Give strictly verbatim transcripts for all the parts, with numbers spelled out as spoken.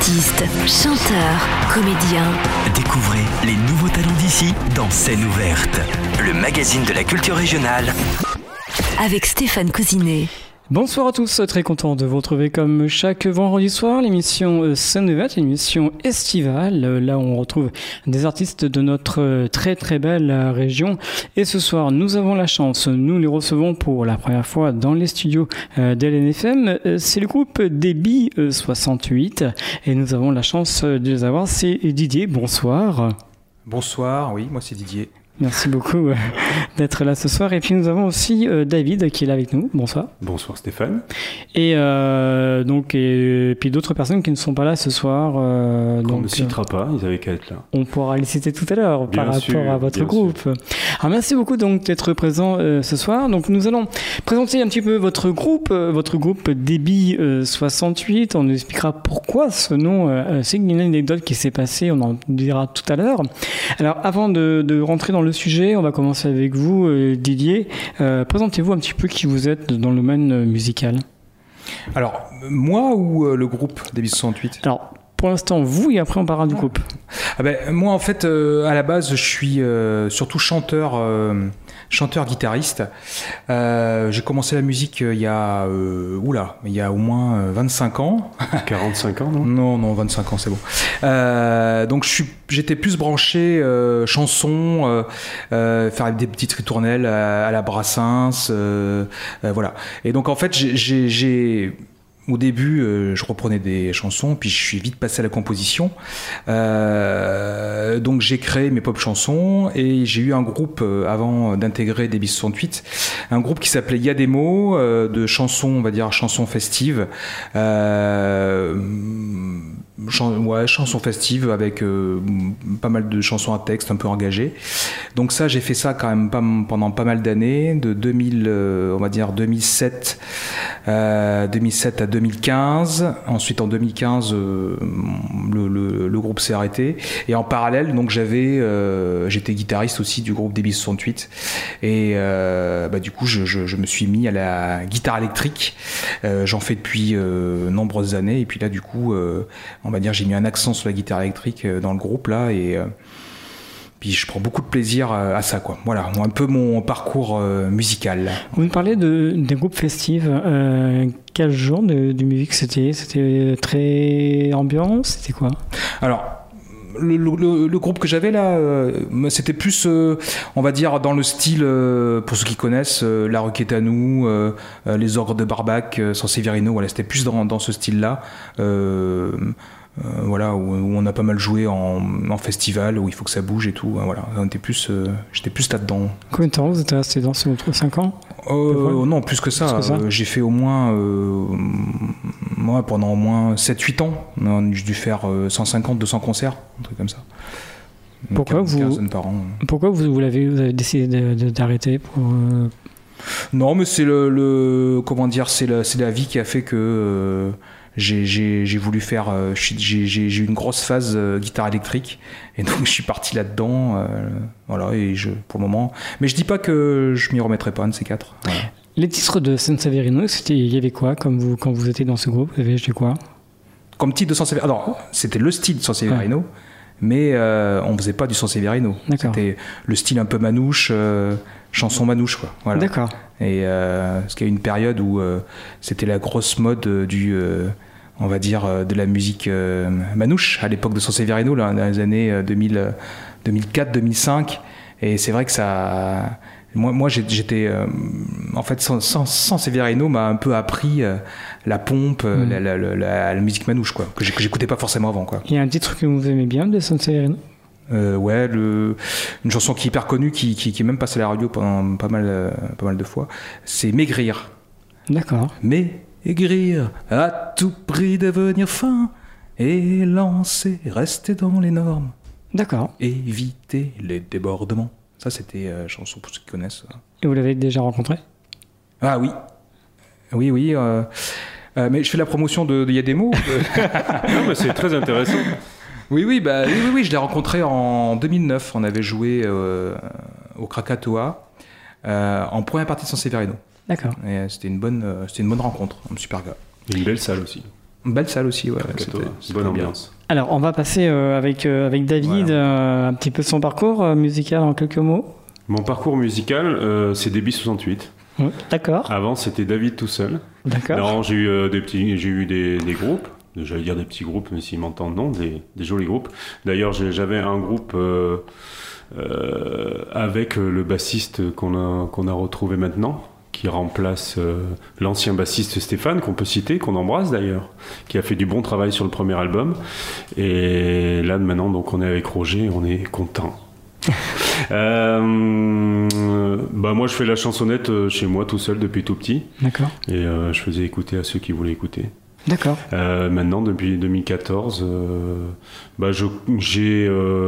Artistes, chanteurs, comédiens. Découvrez les nouveaux talents d'ici dans Scène ouverte, le magazine de la culture régionale. Avec Stéphane Cousinet. Bonsoir à tous, très content de vous retrouver comme chaque vendredi soir, l'émission Scène ouverte, l'émission estivale, là où on retrouve des artistes de notre très très belle région. Et ce soir, nous avons la chance, nous les recevons pour la première fois dans les studios d'L N F M. C'est le groupe Débit soixante-huit et nous avons la chance de les avoir. C'est Didier, bonsoir. Bonsoir, oui, moi c'est Didier. Merci beaucoup euh, d'être là ce soir. Et puis nous avons aussi euh, David qui est là avec nous. Bonsoir. Bonsoir Stéphane. Et euh, donc et, et puis d'autres personnes qui ne sont pas là ce soir. Euh, on donc, ne citera pas, ils avaient qu'à être là. On pourra les citer tout à l'heure bien par sûr, rapport à votre bien groupe. Sûr. Alors merci beaucoup donc d'être présent euh, ce soir. Donc nous allons présenter un petit peu votre groupe, euh, votre groupe Débit euh, soixante-huit. On nous expliquera pourquoi ce nom. Euh, c'est une anecdote qui s'est passée. On en dira tout à l'heure. Alors avant de, de rentrer dans le le sujet, on va commencer avec vous, euh, Didier. Euh, présentez-vous un petit peu qui vous êtes dans le domaine euh, musical. Alors, moi ou euh, le groupe Débit soixante-huit ? Alors, pour l'instant, vous, et après on parlera du ah. groupe. Ah ben, moi, en fait, euh, à la base, je suis euh, surtout chanteur, euh, chanteur-guitariste. Euh, j'ai commencé la musique euh, il y a, euh, oula, il y a au moins euh, vingt-cinq ans. quarante-cinq ans, non ? Non, non, vingt-cinq ans, c'est bon. Euh, donc, je suis, j'étais plus branché euh, chanson, euh, euh, faire des petites ritournelles à, à la Brassens, euh, euh, voilà. Et donc, en fait, j'ai... j'ai, j'ai Au début, euh, je reprenais des chansons, puis je suis vite passé à la composition. Euh, donc j'ai créé mes pop chansons et j'ai eu un groupe euh, avant d'intégrer Débit soixante-huit, un groupe qui s'appelait Y a des mots, euh, de chansons, on va dire chansons festives. Euh, Chan- ouais, chansons festives avec euh, pas mal de chansons à texte un peu engagées. Donc ça, j'ai fait ça quand même pas, pendant pas mal d'années, de deux mille, euh, on va dire deux mille sept, euh, deux mille sept à deux mille quinze. Ensuite, en deux mille quinze, euh, le, le, le groupe s'est arrêté. Et en parallèle, donc j'avais, euh, j'étais guitariste aussi du groupe Débit soixante-huit. Et euh, bah, du coup, je, je, je me suis mis à la guitare électrique. Euh, j'en fais depuis euh, nombreuses années. Et puis là, du coup, euh, on va dire, j'ai mis un accent sur la guitare électrique dans le groupe là, et euh, puis je prends beaucoup de plaisir à ça, quoi. Voilà, un peu mon parcours euh, musical. Là. Vous me parlez de, des groupes festifs. Euh, quel genre de, de musique c'était ? C'était très ambiance ? C'était quoi ? Alors, Le, le, le groupe que j'avais là, euh, c'était plus, euh, on va dire, dans le style, euh, pour ceux qui connaissent, euh, La Requête à nous, euh, euh, Les Ogres de Barbac, euh, Sanseverino, voilà, c'était plus dans, dans ce style-là. Euh, euh, voilà, où, où on a pas mal joué en, en festival, où il faut que ça bouge et tout. Hein, voilà, on était plus, euh, j'étais plus là-dedans. Combien de temps vous êtes resté dans ce groupe ? cinq ans ? Euh, non, plus que ça. Plus que ça. Euh, j'ai fait au moins, euh, moi, pendant au moins sept huit ans. J'ai dû faire euh, cent cinquante deux cents concerts, un truc comme ça. Pourquoi vous, par an. Pourquoi vous, vous, l'avez, vous avez décidé de, de, d'arrêter pour, euh... Non, mais c'est le, le comment dire, c'est la, c'est la vie qui a fait que euh, j'ai, j'ai, j'ai voulu faire. Euh, j'ai, j'ai, j'ai eu une grosse phase euh, guitare électrique, et donc je suis parti là-dedans. Euh, voilà, et je, pour le moment. Mais je dis pas que je m'y remettrai pas, un de ces quatre. Voilà. Les titres de Sanseverino, c'était, il y avait quoi comme vous, quand vous étiez dans ce groupe ? Vous avez joué quoi ? Comme titre de Sanseverino. Alors, c'était le style de Sanseverino. Ouais. Mais euh, on faisait pas du Sanseverino. D'accord. C'était le style un peu manouche, euh, chanson manouche, quoi. Voilà. D'accord. Et euh, parce qu'il y a eu une période où euh, c'était la grosse mode euh, du, euh, on va dire, euh, de la musique euh, manouche à l'époque de Sanseverino, là, dans les années euh, deux mille, deux mille quatre deux mille cinq. Et c'est vrai que ça. Moi, moi j'étais. Euh, en fait, Sanseverino m'a un peu appris euh, la pompe, mmh. la, la, la, la musique manouche, quoi, que j'écoutais pas forcément avant, quoi. Il y a un titre que vous aimez bien de Sanseverino ? Euh, ouais, le, une chanson qui est hyper connue, qui, qui, qui est même passée à la radio pendant pas mal, euh, pas mal de fois, c'est Maigrir. D'accord. Maigrir, à tout prix devenir fin, et lancer, rester dans les normes. D'accord. Éviter les débordements. Ça, c'était euh, chanson pour ceux qui connaissent. Et vous l'avez déjà rencontré ? Ah oui. Oui, oui. Euh, euh, mais je fais la promotion de, de Y a des mots. Non, mais c'est très intéressant. Oui, oui, bah, oui, oui, oui, je l'ai rencontré en deux mille neuf. On avait joué euh, au Krakatoa euh, en première partie de Sanseverino. D'accord. Et c'était une bonne, euh, c'était une bonne rencontre, un super gars. Une belle salle aussi. Belle salle aussi, ouais. Krakatoa, c'était- c'était bonne bien. ambiance. Alors, on va passer euh, avec, euh, avec David Voilà. euh, un petit peu son parcours euh, musical en quelques mots. Mon parcours musical, euh, c'est Débit soixante-huit. Oui, d'accord, Avant, c'était David tout seul. d'accord. Non, j'ai eu euh, des petits, j'ai eu des, des groupes. J'allais dire des petits groupes, mais s'ils m'entendent, non, des, des jolis groupes. D'ailleurs, j'ai- j'avais un groupe euh, euh, avec euh, le bassiste qu'on a, qu'on a retrouvé maintenant, qui remplace euh, l'ancien bassiste Stéphane, qu'on peut citer, qu'on embrasse d'ailleurs, qui a fait du bon travail sur le premier album. Et là, maintenant, donc, on est avec Roger, on est content. euh, bah moi, je fais la chansonnette euh, chez moi tout seul depuis tout petit, D'accord, et euh, je faisais écouter à ceux qui voulaient écouter. d'accord. Euh, maintenant, depuis deux mille quatorze, euh, bah, je, j'ai,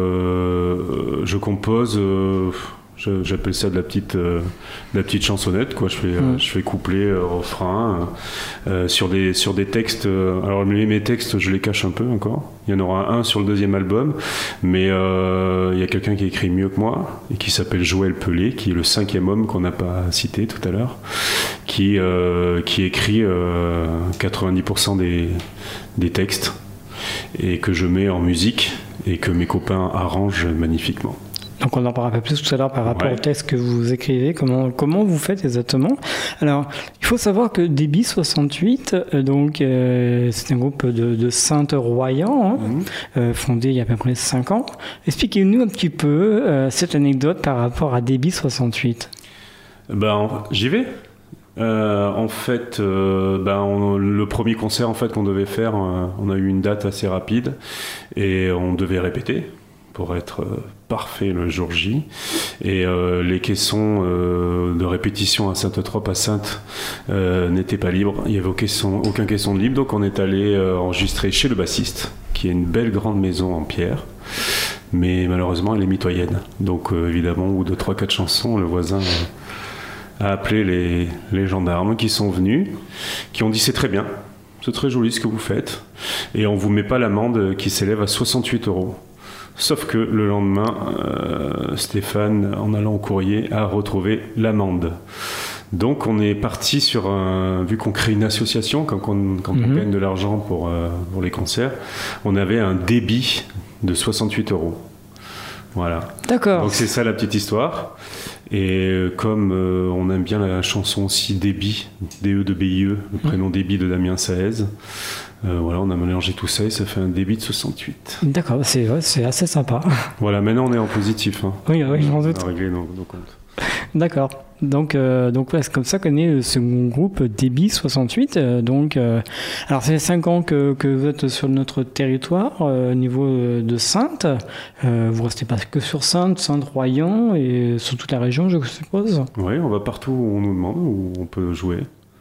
euh, je compose, euh, je- j'appelle ça de la petite, euh, de la petite chansonnette, quoi. Je fais, euh, Mm. je fais couplet, euh, refrain, euh, euh, sur des, sur des textes. euh, alors mes, mes textes, je les cache un peu encore. Il y en aura un sur le deuxième album, mais euh, il y a quelqu'un qui écrit mieux que moi et qui s'appelle Joël Pelé, qui est le cinquième homme qu'on n'a pas cité tout à l'heure, qui, euh, qui écrit euh, quatre-vingt-dix pour cent des, des textes et que je mets en musique et que mes copains arrangent magnifiquement. Donc on en parlera un peu plus tout à l'heure par rapport Ouais. au texte que vous écrivez, comment, comment vous faites exactement. Alors, il faut savoir que Débit soixante-huit, euh, donc, euh, c'est un groupe de, de Sainte-Royan, hein, Mhm. euh, fondé il y a à peu près cinq ans. Expliquez-nous un petit peu euh, cette anecdote par rapport à Débit soixante-huit. Ben, j'y vais. Euh, en fait, euh, ben, on- le premier concert en fait qu'on devait faire, euh, on a eu une date assez rapide et on devait répéter pour être euh, parfait le jour J. Et euh, les caissons euh, de répétition à Sainte-Trope, à Sainte, euh, n'étaient pas libres. Il n'y avait aucun caisson, aucun caisson de libre, donc on est allé euh, enregistrer chez le bassiste, qui est une belle grande maison en pierre. Mais malheureusement, elle est mitoyenne. Donc euh, évidemment, au bout de trois quatre chansons, le voisin euh, a appelé les, les gendarmes qui sont venus, qui ont dit c'est très bien, c'est très joli ce que vous faites, et on vous met pas l'amende qui s'élève à soixante-huit euros. Sauf que le lendemain, euh, Stéphane, en allant au courrier, a retrouvé l'amende. Donc on est parti sur un... Vu qu'on crée une association, quand on, quand on Mhm. gagne de l'argent pour, euh, pour les concerts, on avait un débit de soixante-huit euros. Voilà. D'accord. Donc c'est ça la petite histoire. Et euh, comme euh, on aime bien la chanson aussi Débit, D E de B I E, le prénom Débit de Damien Saez, euh, voilà, on a mélangé tout ça et ça fait un débit de soixante-huit. D'accord, c'est ouais, c'est assez sympa. Voilà, maintenant on est en positif. Hein. Oui, oui, j'en doute. On a réglé nos, nos comptes. D'accord. Donc, euh, donc ouais, c'est comme ça qu'est né euh, ce groupe Débit soixante-huit. Euh, donc, euh, alors, ça fait cinq ans que, que vous êtes sur notre territoire euh, au niveau euh, de Sainte. Euh, vous restez pas que sur Sainte, Sainte-Royan et sur toute la région, je suppose. Oui, on va partout où on nous demande, où on peut jouer.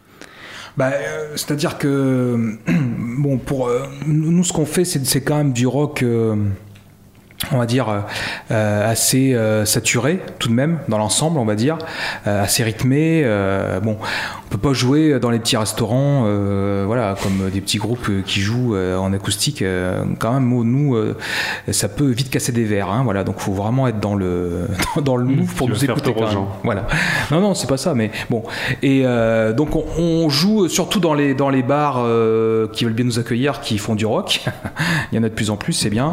Bah, euh, c'est-à-dire que bon, pour euh, nous, ce qu'on fait, c'est, c'est quand même du rock, euh, on va dire euh, euh, assez euh, saturé tout de même dans l'ensemble, on va dire, euh, assez rythmé. Euh, bon, on peut pas jouer dans les petits restaurants, euh, voilà, comme des petits groupes qui jouent euh, en acoustique. Euh, quand même, nous, euh, ça peut vite casser des verres, hein, voilà. Donc, faut vraiment être dans le dans le move pour Tu nous vas faire écouter. peur aux quand même. gens. Voilà. Non, non, c'est pas ça, mais bon. Et euh, donc, on, on joue surtout dans les dans les bars euh, qui veulent bien nous accueillir, qui font du rock. Il y en a de plus en plus, c'est bien.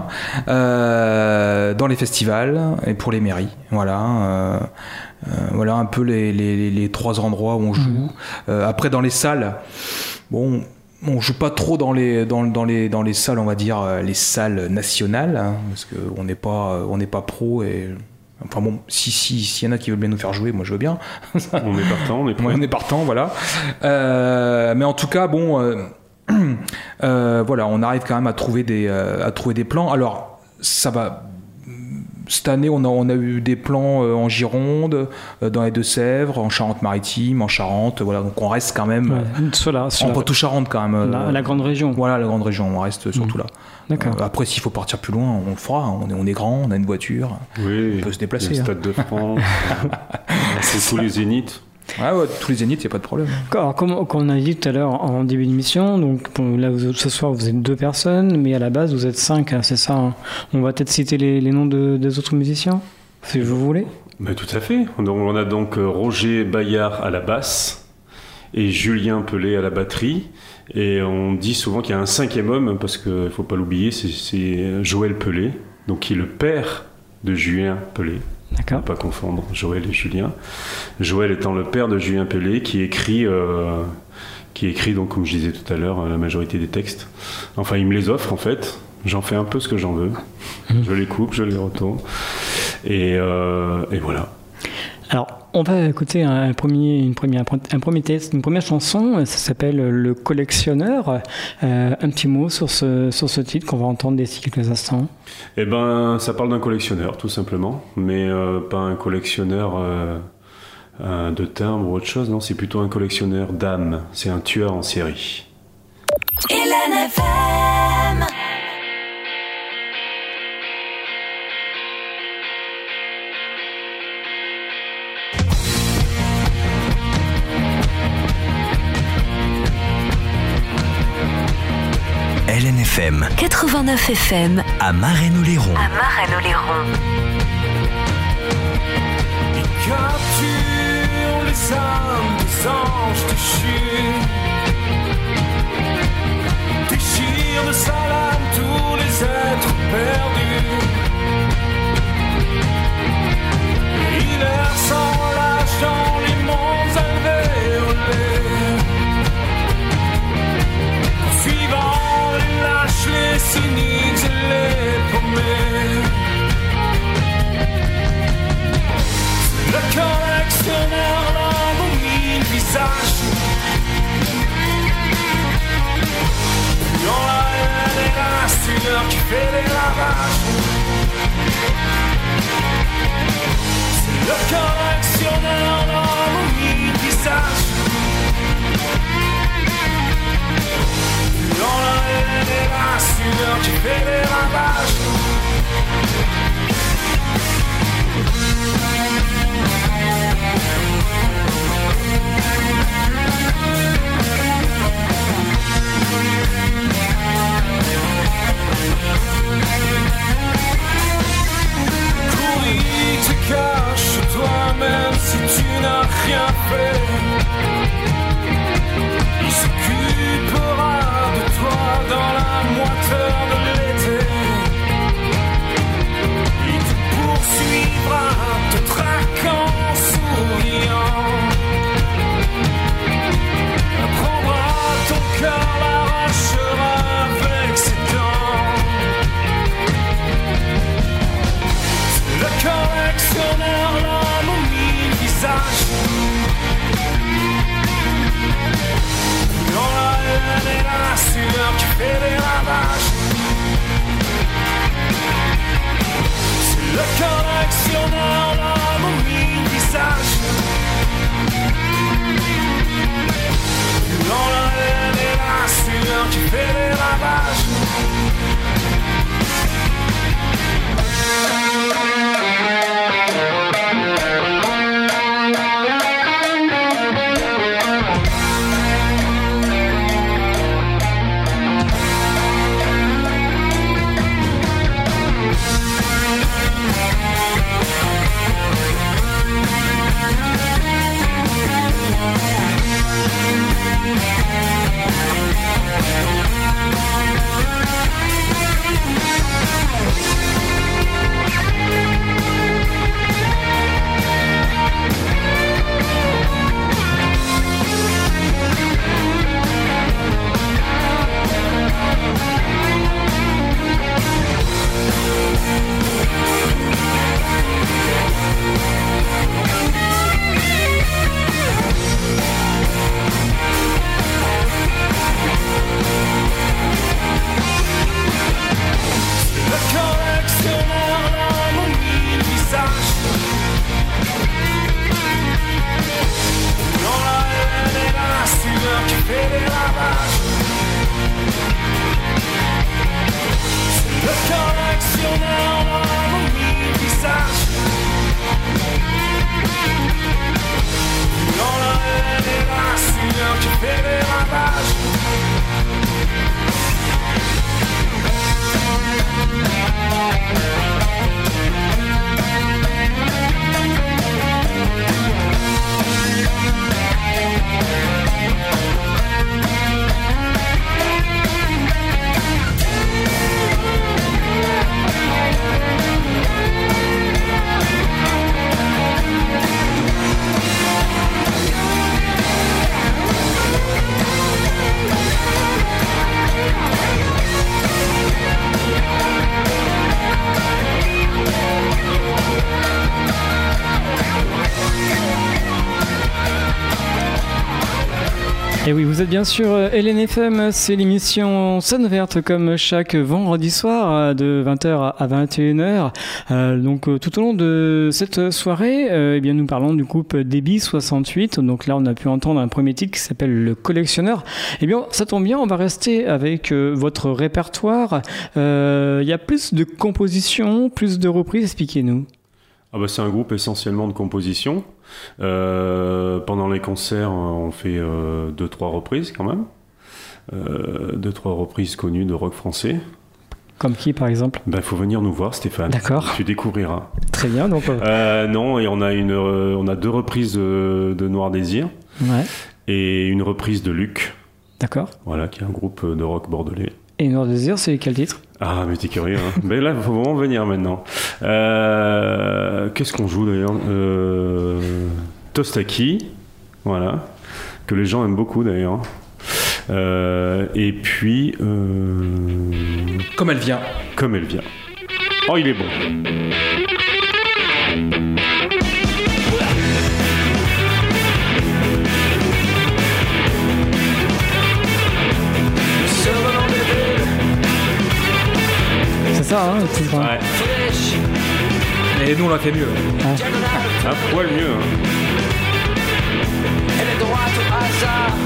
Euh, dans les festivals et pour les mairies, voilà. Euh, euh, voilà un peu les, les, les trois endroits où on joue. Mmh. Euh, après, dans les salles, bon. On joue pas trop dans les dans, dans les dans les salles, on va dire les salles nationales, hein, parce que on n'est pas on n'est pas pro et enfin bon, si si s'il y en a qui veulent bien nous faire jouer, moi je veux bien. On est partant, on est prêt. Ouais, on est partant, voilà. Euh, mais en tout cas, bon, euh, euh, voilà, on arrive quand même à trouver des euh, à trouver des plans. Alors ça va. Cette année, on a, on a eu des plans euh, en Gironde, euh, dans les Deux-Sèvres, en Charente-Maritime, en Charente. Voilà, donc on reste quand même ouais, cela, en Poitou-Charentes quand même. La, euh, la grande région. Voilà, la grande région. On reste surtout mmh. là. D'accord. Euh, après, s'il faut partir plus loin, on le fera. On est, on est grand, on a une voiture. Oui, on peut se déplacer. Le hein. Stade de France, c'est tous les Zéniths. Ah ouais, tous les Zéniths, il n'y a pas de problème. Alors, comme, comme on a dit tout à l'heure en début d'émission, donc bon, là vous, ce soir vous êtes deux personnes, mais à la base vous êtes cinq, hein, c'est ça. Hein. On va peut-être citer les, les noms de, des autres musiciens, si vous voulez. Ben, tout à fait. Donc, on a donc Roger Bayard à la basse et Julien Pelé à la batterie Et on dit souvent qu'il y a un cinquième homme, parce qu'il ne faut pas l'oublier, c'est, c'est Joël Pelé, donc qui est le père de Julien Pelé. D'accord. Ne pas confondre Joël et Julien. Joël étant le père de Julien Pelé, qui écrit, euh, qui écrit donc, comme je disais tout à l'heure, la majorité des textes. Enfin, il me les offre en fait. J'en fais un peu ce que j'en veux. Mmh. Je les coupe, je les retourne. Et, euh, et voilà. Alors, on va écouter un premier, une première, un premier texte, une première chanson. Ça s'appelle Le Collectionneur. Euh, un petit mot sur ce, sur ce titre qu'on va entendre d'ici quelques instants. Eh ben, ça parle d'un collectionneur, tout simplement. Mais euh, pas un collectionneur euh, euh, de timbres ou autre chose. Non, c'est plutôt un collectionneur d'âmes. C'est un tueur en série. Hélène F M. L N F M quatre-vingt-neuf F M à Marennes-Oléron. À Marennes-Oléron. Il capture les âmes des anges déchus, déchire de sa lame tous les êtres perdus. Il erre sans lâche dans les monts alvéolés, suivant les lâches, les cyniques et les paumés. C'est le collectionneur l'homme aux mille visages, dans la haine et la sueur qui fait des ravages. C'est le collectionneur l'homme aux mille visages, dans la haine et la sueur qui fait des ravages. Courir te cache toi-même si tu n'as rien fait. Il s'occupera de toi dans la moiteur de l'été. Il te poursuivra, te traquant en souriant. Prendra ton cœur, l'arrachera avec ses dents. C'est le collectionneur, l'homme aux mille visages, dans la haine et la sueur qui fait des ravages. C'est le collectionneur, l'homme aux mille visages, dans la haine et la sueur qui fait des ravages. Et oui, vous êtes bien sûr L N F M, c'est l'émission Scène Verte comme chaque vendredi soir de vingt heures à vingt et une heures. Euh, donc tout au long de cette soirée, euh, eh bien, nous parlons du groupe Débit soixante-huit. Donc là, on a pu entendre un premier titre qui s'appelle Le Collectionneur. Eh bien, ça tombe bien, on va rester avec euh, votre répertoire. Il euh, y a plus de compositions, plus de reprises, expliquez-nous. Ah bah, c'est un groupe essentiellement de composition. Euh, pendant les concerts, on fait euh, deux trois reprises quand même, euh, deux trois reprises connues de rock français. Comme qui, par exemple ? Ben, faut venir nous voir, Stéphane. D'accord. Tu découvriras. Très bien. Donc. Euh... Euh, non, et on a une, euh, on a deux reprises de, de Noir Désir. Ouais. Et une reprise de Luc. D'accord. Voilà, qui est un groupe de rock bordelais. Et Noir Désir, c'est quel titre ? Ah, mais t'es curieux, hein. Ben là, il faut vraiment venir maintenant. Euh, qu'est-ce qu'on joue d'ailleurs euh, Tostaki, voilà, que les gens aiment beaucoup d'ailleurs. Euh, et puis. Euh, Comme elle vient. Comme elle vient. Oh, il est bon. C'est ça, hein, c'est ça. Ouais. Et nous, on l'a fait mieux. Ah. Un poil mieux. Hein. Elle est droite au hasard.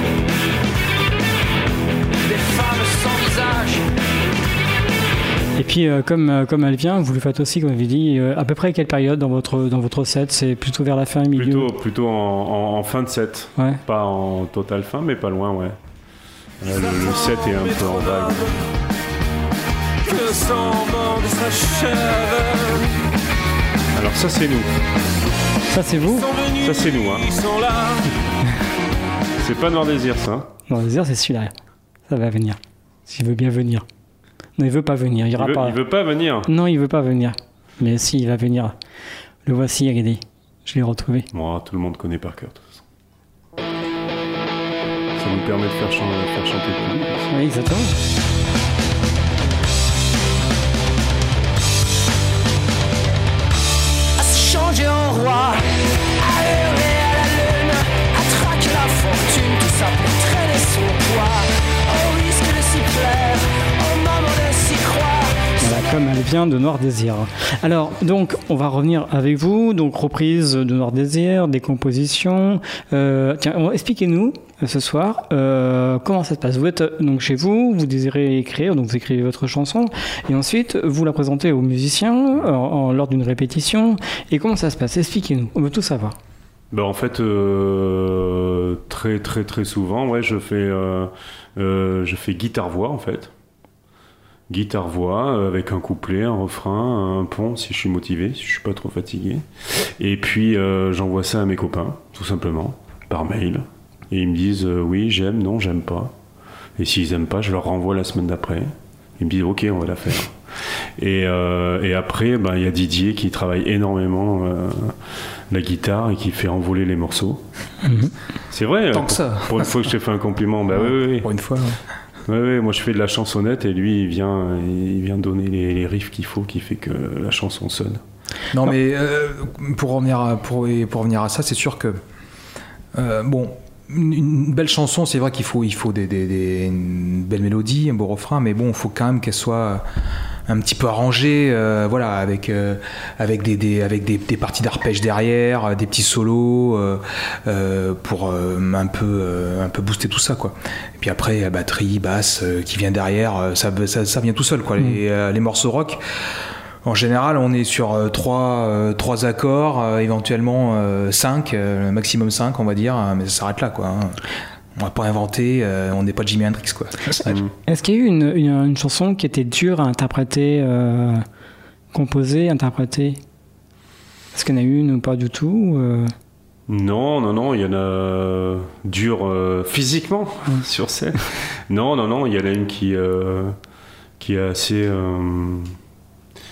Des femmes sans visage. Et puis, euh, comme, euh, comme elle vient, vous le faites aussi, comme vous dit, euh, à peu près à quelle période dans votre, dans votre set ? C'est plutôt vers la fin, milieu ? Plutôt, plutôt en, en, en fin de set. Ouais. Pas en totale fin, mais pas loin, ouais. Euh, le, le set est un peu en vague. Que semblant de s'achève. Alors ça, c'est nous. Ça, c'est vous ? Ça, c'est nous, hein. Ils sont là. C'est pas Noir Désir, ça. Noir Désir, c'est celui-là. Ça va venir. S'il veut bien venir. Non, il veut pas venir. Il, Il ira veut, pas. il veut pas venir. Non, il veut pas venir. Mais si, il va venir. Le voici, regardez. Je l'ai retrouvé. Bon, tout le monde connaît par cœur, de toute façon. Ça nous permet de faire, chan- faire chanter le public. Oui, exactement. À se changer en roi, à hurler à la lune, à traquer la fortune, tout ça pour traîner son poids, au risque de s'y plaire, au moment de s'y croire. Voilà, comme elle vient de Noir Désir. Alors, donc, on va revenir avec vous. Donc, reprise de Noir Désir, des compositions. Euh, tiens, expliquez-nous euh, ce soir euh, comment ça se passe. Vous êtes euh, donc chez vous, vous désirez écrire, donc vous écrivez votre chanson, et ensuite vous la présentez aux musiciens en, en, lors d'une répétition. Et comment ça se passe ? Expliquez-nous. On veut tout savoir. Ben, en fait, euh, très très très souvent, ouais, je fais, euh, euh, je fais guitare-voix, en fait. Guitare-voix euh, avec un couplet, un refrain, un pont si je suis motivé, si je suis pas trop fatigué. Et puis euh, j'envoie ça à mes copains, tout simplement, par mail. Et ils me disent euh, oui, j'aime, non, j'aime pas. Et s'ils aiment pas, je leur renvoie la semaine d'après. Ils me disent ok, on va la faire. Et, euh, et après, ben, y a Didier qui travaille énormément euh, la guitare et qui fait envoler les morceaux. Mm-hmm. C'est vrai. Tant pour, que ça. Pour une fois que je t'ai fait un compliment, bah oui, oui, oui. Pour une fois. Ouais, ouais, moi je fais de la chansonnette et lui il vient, il vient donner les, les riffs qu'il faut, qui fait que la chanson sonne. Non, mais euh, pour, revenir à, pour, pour revenir à ça, c'est sûr que euh, bon, une, une belle chanson, c'est vrai qu'il faut, il faut des, des, des, une belle mélodie, un beau refrain, mais bon, il faut quand même qu'elle soit un petit peu arrangée, euh, voilà, avec euh, avec des, des avec des, des parties d'arpège derrière, des petits solos euh, euh, pour euh, un peu euh, un peu booster tout ça, quoi. Et puis après, la batterie, basse euh, qui vient derrière, ça, ça ça vient tout seul, quoi. Mmh. Les, euh, les morceaux rock. En général, on est sur euh, trois, euh, trois accords, euh, éventuellement euh, cinq, euh, maximum cinq, on va dire, mais ça s'arrête là, quoi. Hein. On va pas inventer, euh, on n'est pas Jimi Hendrix, quoi. Mmh. Est-ce qu'il y a eu une, une, une chanson qui était dure à interpréter, euh, composer, interpréter ? Est-ce qu'il y en a eu une ou pas du tout euh... Non, non, non, il y en a dur euh, physiquement mmh. sur scène. Non, non, non, il y en a une qui, euh, qui est assez... Euh,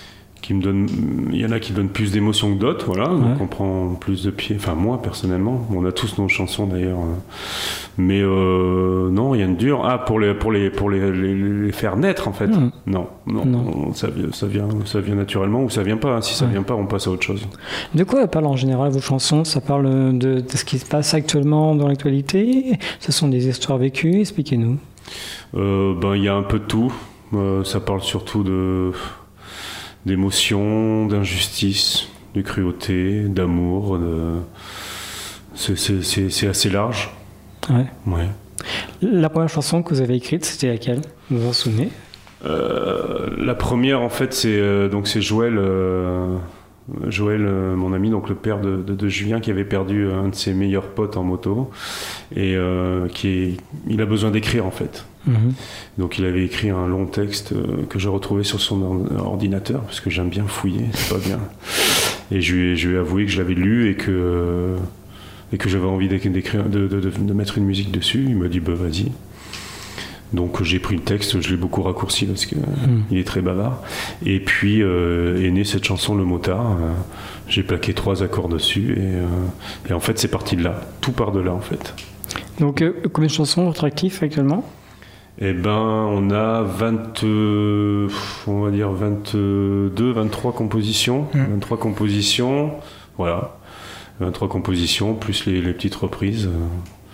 qui me donne, il y en a qui donnent plus d'émotion que d'autres, voilà, Ouais. donc on prend plus de pied, enfin moi personnellement, on a tous nos chansons d'ailleurs, mais euh, non, rien de dur. Ah, pour les, pour les, pour les, les, les faire naître en fait, Mmh. non, non, Non. Ça, vient, ça vient, ça vient naturellement ou ça vient pas. Si ça Ouais. vient pas, on passe à autre chose. De quoi elles parlent en général vos chansons? Ça parle de, de ce qui se passe actuellement dans l'actualité? Ce sont des histoires vécues? Expliquez-nous. Euh, ben il y a un peu de tout. Euh, ça parle surtout de d'émotion, d'injustice, de cruauté, d'amour. De... C'est, c'est, c'est, c'est assez large. Ouais. Ouais. La première chanson que vous avez écrite, c'était laquelle? Vous vous en souvenez? Euh, la première, en fait, c'est euh, donc c'est Joël, euh, Joël, euh, mon ami, donc le père de, de, de Julien, qui avait perdu un de ses meilleurs potes en moto et euh, qui est, il a besoin d'écrire en fait. Mhm. Donc il avait écrit un long texte euh, que j'ai retrouvé sur son or- ordinateur parce que j'aime bien fouiller, c'est pas bien. Et je lui ai, je lui ai avoué que je l'avais lu et que euh, et que j'avais envie d'écrire, de, de, de, de mettre une musique dessus. Il m'a dit bah vas-y. Donc j'ai pris le texte, je l'ai beaucoup raccourci parce que Mm. il est très bavard. Et puis euh, est née cette chanson Le Motard. Euh, j'ai plaqué trois accords dessus et, euh, et en fait c'est parti de là. Tout part de là en fait. Donc, euh, combien de chansons votre actif actuellement? Eh ben on a vingt, euh, on va dire vingt-deux, vingt-trois compositions, Mm. vingt-trois compositions, voilà, vingt-trois compositions plus les, les petites reprises. Euh,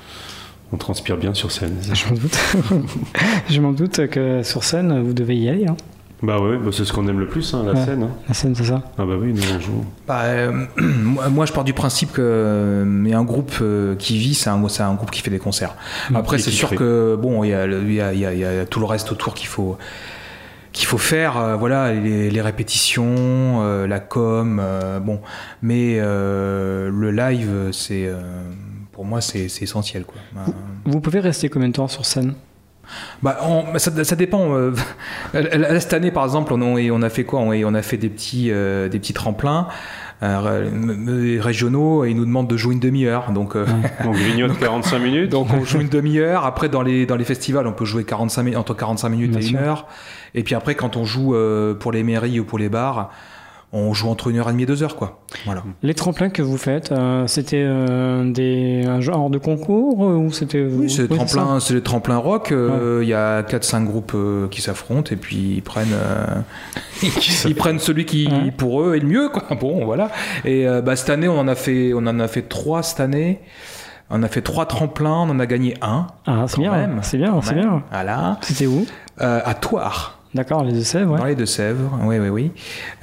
on transpire bien sur scène. Je m'en doute. Je m'en doute que sur scène, vous devez y aller. Hein. Bah ouais, bah c'est ce qu'on aime le plus, hein, la Ouais. scène. Hein. La scène, c'est ça. Ah bah oui, nous on joue. Bah, euh, moi, moi, je pars du principe que euh, mais un groupe euh, qui vit, c'est un, c'est un groupe qui fait des concerts. Après, Et c'est qui sûr crée. que bon, il y a, le- il y, a, il y, a, il y a tout le reste autour qu'il faut qu'il faut faire. euh, voilà, les, les répétitions, euh, la com, euh, bon. Mais euh, le live, c'est euh, pour moi, c'est c'est essentiel, quoi. Bah, Vous pouvez rester combien de temps sur scène? Bah, on- ça, ça dépend. euh, là, cette année, par exemple, on, on, on a fait quoi? On, on a fait des petits, euh, des petits tremplins euh, ré- régionaux et ils nous demandent de jouer une demi-heure. Donc, euh, On grignote quarante-cinq minutes. donc on joue une demi-heure. Après, dans les, dans les festivals, on peut jouer quarante-cinq, mi- entre quarante-cinq minutes Bien et une sûr. heure. Et puis après, quand on joue euh, pour les mairies ou pour les bars, on joue entre une heure et demie et deux heures, quoi. Voilà. Les tremplins que vous faites, euh, c'était euh, des, un genre de concours euh, ou c'était Oui, c'est des ça. tremplins, c'est des tremplins rock. euh, Il y a quatre cinq groupes euh, qui s'affrontent et puis ils prennent, euh, ils prennent celui qui Ouais. pour eux est le mieux, quoi. Bon, voilà. Et euh, bah, cette année, on en a fait, on en a fait trois cette année. On a fait trois tremplins, on en a gagné un. Ah, c'est Quand bien, même. c'est bien, Quand c'est même. bien. Voilà. C'était où? Euh, à Thouars. D'accord, les Deux-Sèvres, ouais. Dans les Deux-Sèvres, oui, oui, oui.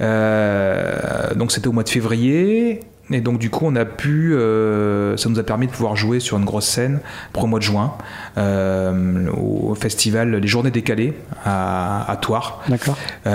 Euh, donc c'était au mois de février. Et donc du coup, on a pu, euh, ça nous a permis de pouvoir jouer sur une grosse scène pour le mois de juin, euh, au festival Les Journées Décalées à, à Thouars. D'accord.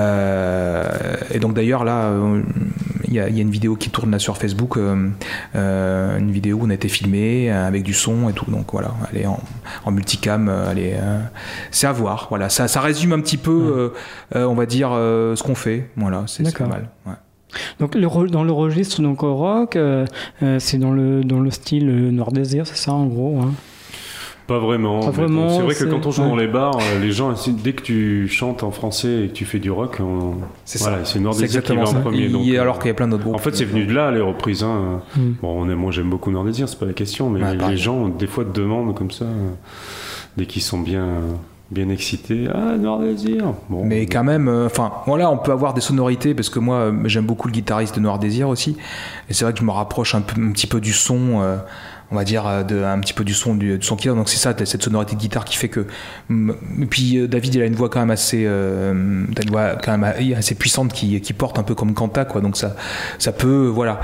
Euh, et donc d'ailleurs là, euh, il y, a- il y a une vidéo qui tourne là sur Facebook, euh, euh, une vidéo où on a été filmé euh, avec du son et tout. Donc voilà, elle est en, en multicam, euh, elle est, euh, c'est à voir. Voilà, ça, ça résume un petit peu, euh, euh, on va dire, euh, ce qu'on fait. Voilà, c'est c'est pas D'accord. mal. Ouais. Donc le, re- dans le registre donc au rock, euh, euh, c'est dans le dans le style euh, Noir Désir, c'est ça en gros. Hein. Pas vraiment. Pas mais bon, vraiment, c'est vrai que c'est- quand on joue ouais. dans les bars, euh, les gens, dès que tu chantes en français et que tu fais du rock, on... C'est voilà, ça. c'est Noir C'est Désir qui va exactement en ça. premier. Il- donc, alors euh, qu'il y a plein d'autres groupes. En fait, c'est venu de là, les reprises. Hein. Mm. Bon, on est, moi, j'aime beaucoup Noir Désir, c'est pas la question, mais Ouais, les, pareil. les gens, des fois, te demandent comme ça, euh, dès qu'ils sont bien, bien excités. Ah, Noir Désir. Bon, Mais quand même, euh, enfin, voilà, on peut avoir des sonorités parce que moi, euh, j'aime beaucoup le guitariste de Noir Désir aussi. Et c'est vrai que je me rapproche un, peu, un petit peu du son, euh, on va dire, euh, de, un petit peu du son du, du son qu'il a. Donc c'est ça, cette sonorité de guitare qui fait que. mm, Et puis euh, David, il a une voix quand même assez, euh, t'as une voix quand même assez puissante qui, qui porte un peu comme Kanta, quoi. Donc ça, ça peut, voilà.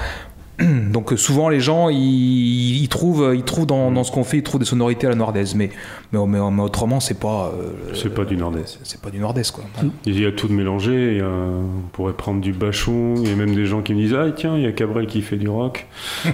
Donc souvent les gens ils, ils trouvent ils trouvent dans, dans ce qu'on fait ils trouvent des sonorités à la Nordaise mais mais, mais, mais autrement c'est pas euh, c'est pas du Nord-Est. c'est pas du Nord-Est, quoi. Voilà. Il y a tout de mélangé, il y a- on pourrait prendre du bachon, il y a même des gens qui me disent ah tiens, il y a Cabrel qui fait du rock.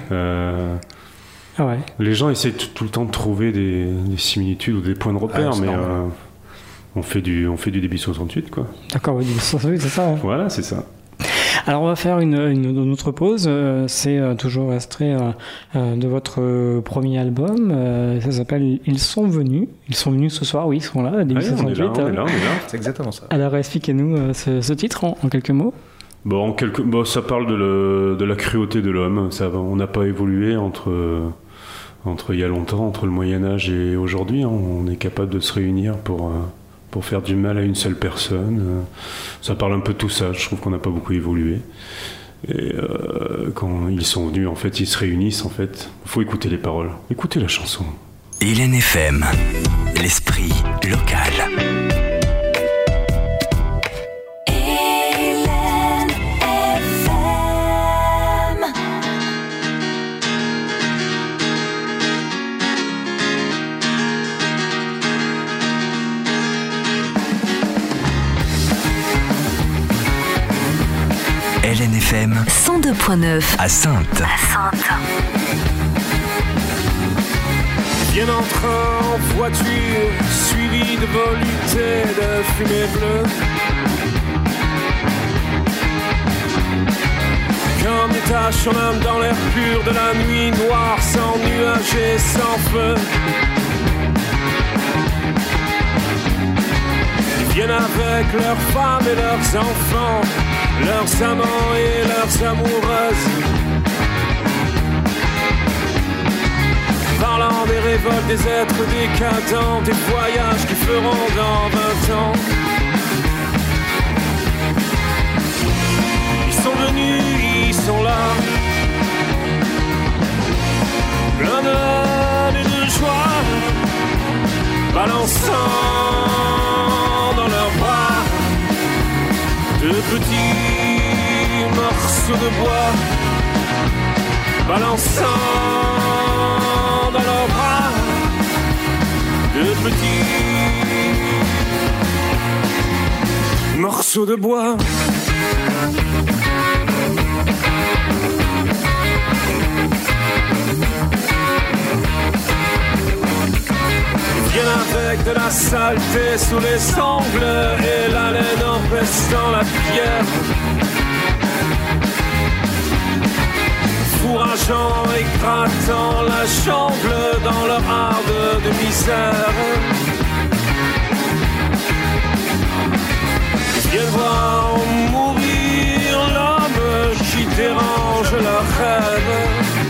euh, Ah ouais. les gens essaient tout, tout le temps de trouver des, des similitudes ou des points de repère, Ah, c'est mais normal. euh, on fait du on fait du début soixante-huit quoi. D'accord, oui, c'est ça. Hein. Voilà, c'est ça. Alors on va faire une, une, une autre pause. euh, c'est euh, toujours extrait euh, euh, de votre euh, premier album. euh, ça s'appelle Ils sont venus. Ils sont venus ce soir, oui, ils sont là, début Allez, on est là, soixante-huit. on est là, on est là. C'est exactement ça. Alors expliquez-nous euh, ce, ce titre en, en quelques mots. Bon, quelque... bon, ça parle de, le... de la cruauté de l'homme. Ça, on n'a pas évolué entre, entre il y a longtemps, entre le Moyen-Âge et aujourd'hui. Hein. On est capable de se réunir pour, pour faire du mal à une seule personne. Ça parle un peu de tout ça. Je trouve qu'on n'a pas beaucoup évolué. Et euh, quand ils sont venus, en fait, ils se réunissent. En fait, il faut écouter les paroles. Écoutez la chanson. Hélène F M, l'esprit local. Hélène F M cent deux virgule neuf à Saintes. À Saintes. Viennent en train, en voiture, suivi de volupté de fumée bleue. Comme des taches en âme dans l'air pur de la nuit noire, sans nuages et sans feu. Ils viennent avec leurs femmes et leurs enfants, leurs amants et leurs amoureuses, parlant des révoltes des êtres décadents, des voyages qui feront dans vingt ans. Ils sont venus, ils sont là, plein d'âme et de joie, balançant dans leurs bras de petits morceaux de bois, balançant dans leurs bras de petits morceaux de bois. Ils viennent avec de la saleté sous les ongles et la laine empestant la pierre, fourrageant et grattant la jungle dans leur arde de misère. Ils viennent voir mourir l'homme qui dérange leurs rêves.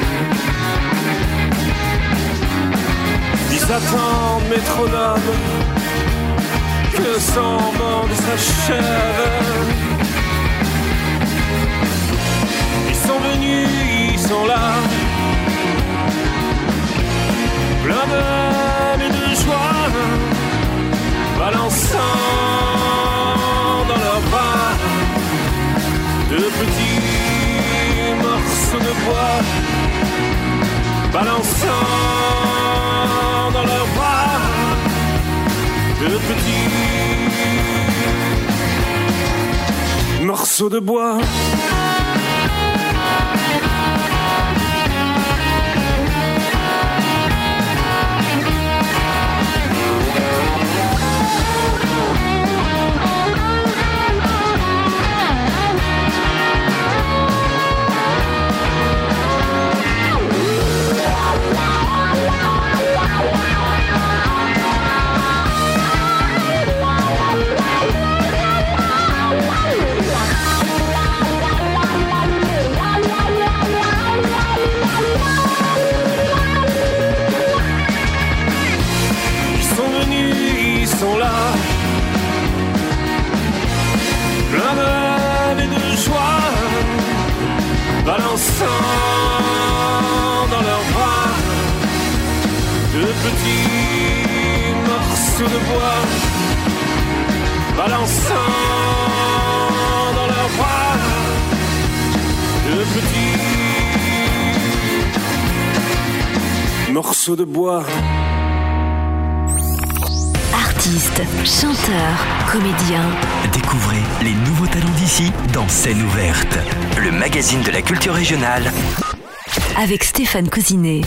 Ils attendent métronome que son monde s'achève. Ils sont venus, ils sont là, plein d'âme et de joie, balançant dans leurs bras de petits morceaux de bois, balançant dans leurs bras de petits morceaux de bois. Balançant dans leurs bras de petits morceaux de bois, balançant dans leurs bras de petits morceaux de bois. Artistes, chanteurs, comédiens. Découvrez les nouveaux talents d'ici dans Scène ouverte, le magazine de la culture régionale. Avec Stéphane Cousinet.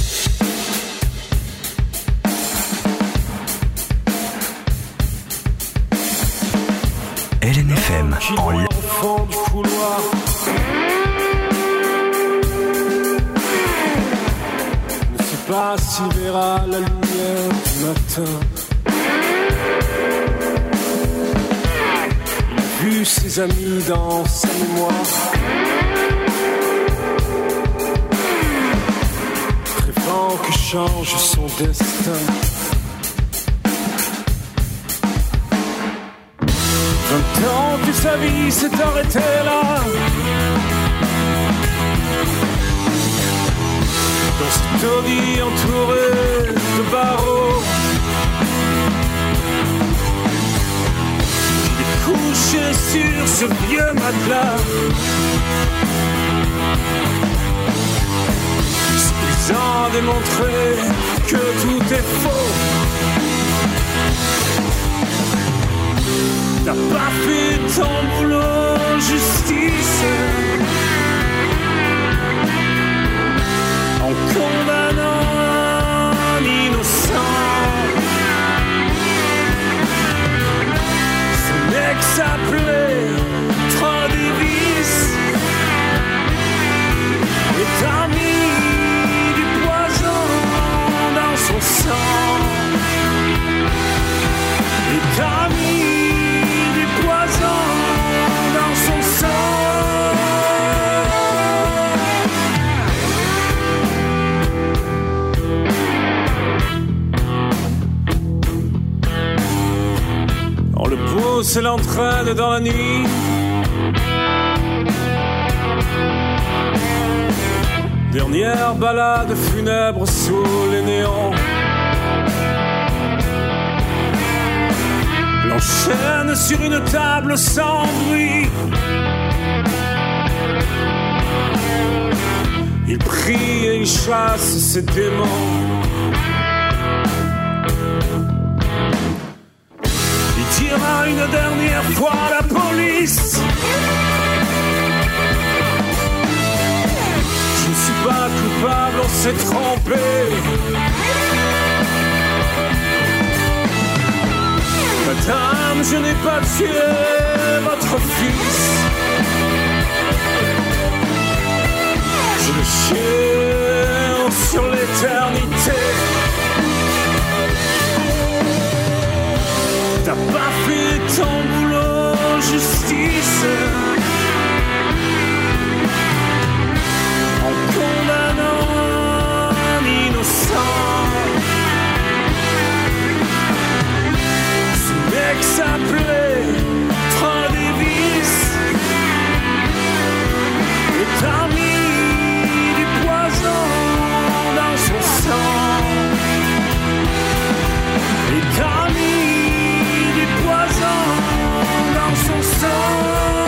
Hélène F M en live. Enfant du couloir. Ne sait pas s'il verra la lumière du matin. vu ses amis dans sa mémoire, rêvant que change son destin. Vingt ans que sa vie s'est arrêtée là, dans ce taudis entouré de barreaux. Il est couché sur ce vieux matelas, suffisant à démontrer que tout est faux. T'as pas fait ton boulot, justice, en condamnant un innocent. Ce mec s'appelait Troy Davis et t'as mis du poison dans son sang. Et t'as mis du poison dans son sang. On le pousse et l'entraîne dans la nuit. Dernière balade funèbre sous les néons. L'enchaîne sur une table sans bruit. Il prie et il chasse ses démons. Il dira une dernière fois à la police: je ne suis pas coupable, on s'est trompé. Madame, je n'ai pas tué votre fils. Je le jure sur l'éternité. T'as pas fait ton boulot, justice, en condamnant un innocent. Ce mec s'appelait Troy Davis et t'as mis du poison dans son sang. Et t'as mis du poison dans son sang.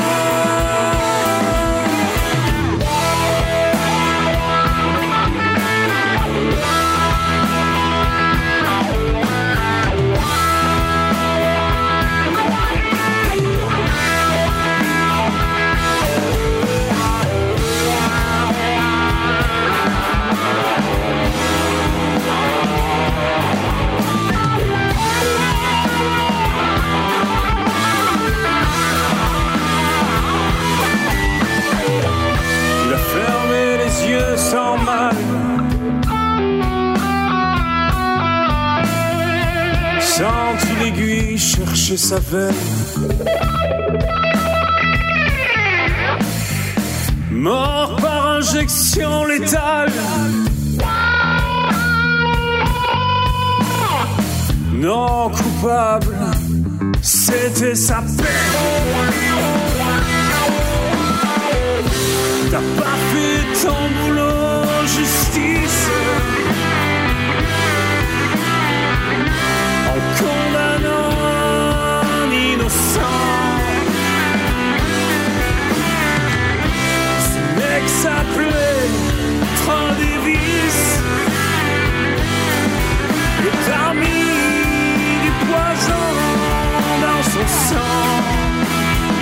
Fermer les yeux sans mal, senti l'aiguille chercher sa veine. Mort par injection létale, non coupable, c'était sa peine. T'as pas fait ton boulot, justice, en condamnant un innocent. Ce mec s'appelait Troy Davis et t'as mis du poison dans son sang.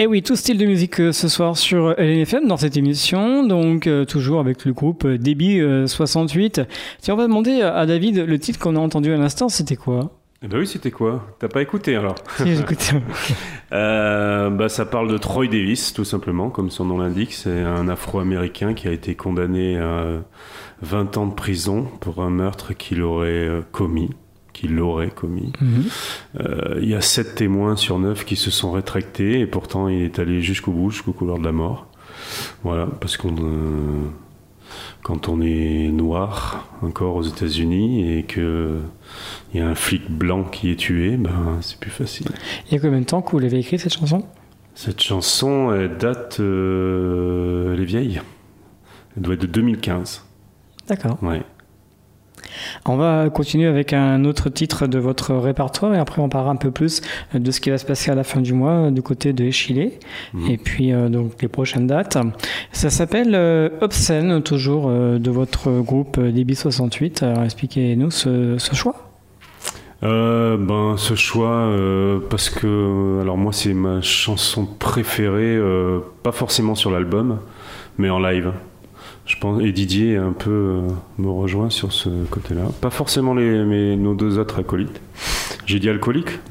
oui, tout style de musique euh, ce soir sur L N F M dans cette émission, donc euh, toujours avec le groupe euh, Débit euh, soixante-huit. Tiens, on va demander à David, le titre qu'on a entendu à l'instant, c'était quoi ? Eh ben oui, c'était quoi ? T'as pas écouté alors ? Si, j'écoute. euh, bah, ça parle de Troy Davis, tout simplement, comme son nom l'indique. C'est un Afro-Américain qui a été condamné à vingt ans de prison pour un meurtre qu'il aurait commis. Qu'il l'aurait commis. Mm-hmm. Euh, il y a sept témoins sur neuf qui se sont rétractés et pourtant il est allé jusqu'au bout, jusqu'au couloir de la mort. Voilà, parce qu'on, euh, quand on est noir encore aux États-Unis et que il y a un flic blanc qui est tué, ben c'est plus facile. Il y a combien de temps que vous l'avez écrit cette chanson ? Cette chanson, elle date, euh, elle est vieille. Elle doit être de deux mille quinze. D'accord. Ouais. On va continuer avec un autre titre de votre répertoire et après on parlera un peu plus de ce qui va se passer à la fin du mois du côté de Chile mmh. et puis euh, donc les prochaines dates. Ça s'appelle euh, Obscène, toujours euh, de votre groupe Débit soixante-huit. Alors expliquez-nous ce, ce choix. Euh, ben ce choix euh, parce que alors moi c'est ma chanson préférée, euh, pas forcément sur l'album, mais en live. Je pense, et Didier un peu euh, me rejoint sur ce côté-là. Pas forcément les, mais nos deux autres acolytes. J'ai dit alcoolique ? Non.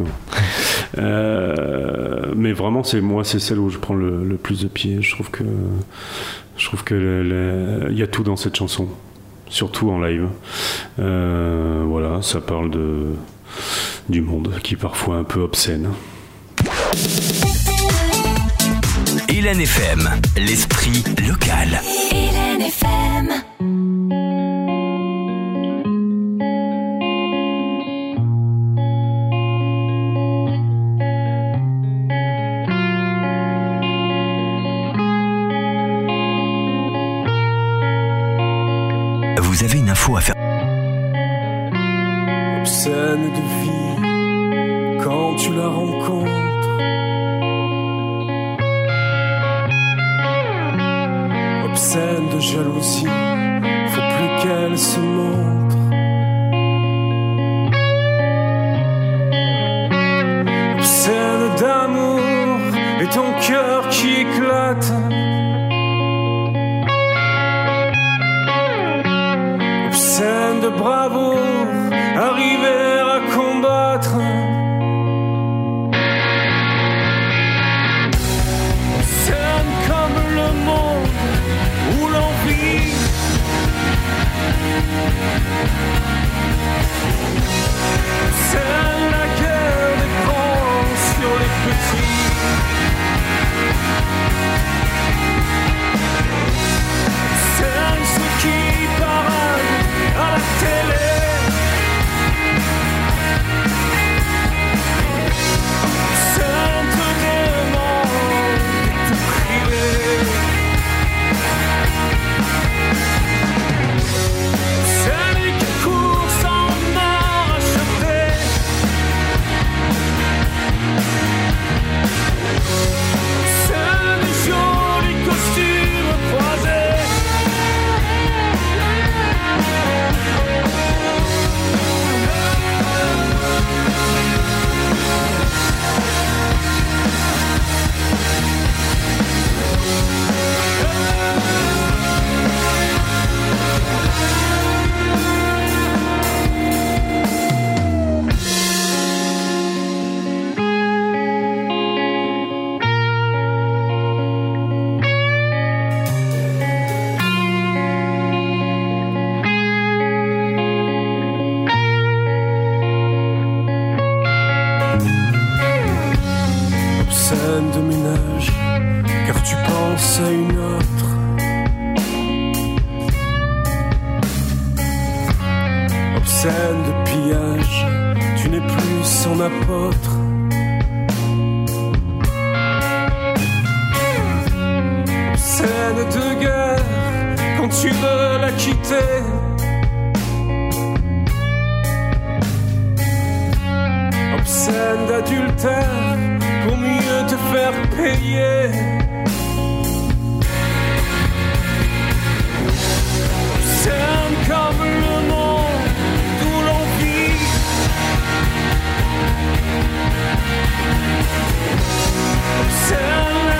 euh, mais vraiment, c'est moi, c'est celle où je prends le, le plus de pied. Je trouve que, je trouve que il y a tout dans cette chanson, surtout en live. Euh, voilà, ça parle de du monde qui est parfois un peu obscène. Hélène F M, l'esprit local. Hélène F M. Vous avez une info à faire. Obscène de vie, quand tu la rencontres. Obscène de jalousie, faut plus qu'elle se montre. Obscène d'amour et ton cœur qui éclate. Obscène de bravoure, arriver à combattre. Obscène comme le monde où l'on vit. C'est la guerre des grands sur les petits. C'est ceux qui paradent à la télé. C'est te demande de prier. Celle qui court sans mort acheter. C'est des jolis costumes croisés. Obscène de ménage, car tu penses à une autre. Obscène de pillage, tu n'es plus son apôtre. Obscène de guerre, quand tu veux la quitter. Obscène d'adultère, pour mieux te faire payer. Obscène comme le monde où l'on vit. Obscène